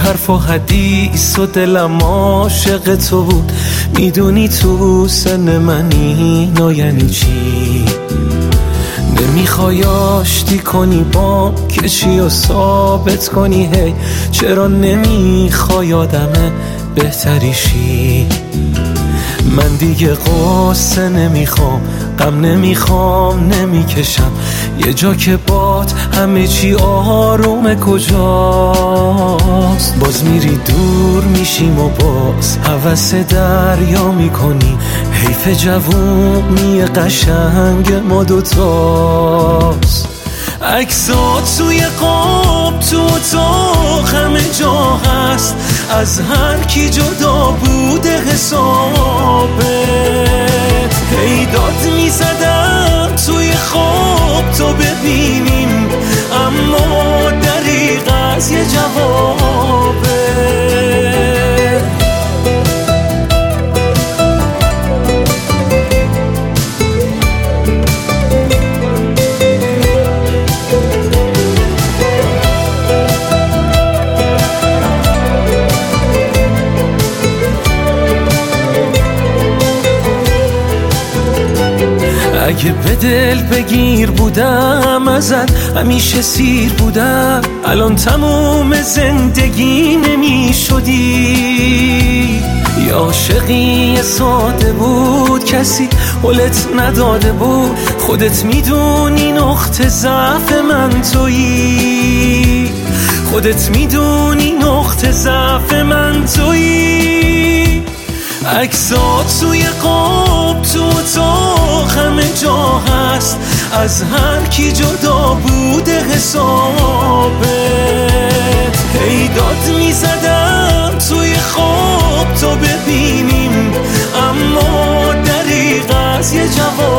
حرف و حدیث و دلم عاشق تو بود. میدونی تو سن منی نو یعنی چی؟ نمیخوای آشتی کنی با کشی و ثابت کنی هی چرا نمیخوای آدم بهتری شی؟ من دیگه قصه نمیخوام، غم نمیخوام، نمیکشم یه جا که باد همه چی آرومه. کجاست؟ باز میری دور میشیم و باز هوس دریا میکنی. حیف جوونی قشنگ ما دوتاست. عکسات توی قاب تو اتاق همه جا هست، از هر کی جدا بوده حسابت. هی داد میزدم توی خواب تو ببینیم، اما دریغ از یه جوابت. اگه به دل بگیر بودم ازت همیشه سیر بودم، الان تموم زندگی نمی شدی. یا عاشقی ساده بود کسی حلت نداده بود، خودت میدونی نقطه ضعف من تویی. خودت میدونی نقطه ضعف من تویی. عکسات توی قاب تو اتاق همه جا هست، از هر کی جدا بوده حسابت. هی داد میزدم توی خواب تو ببینیم، اما دریغ از یه جواب.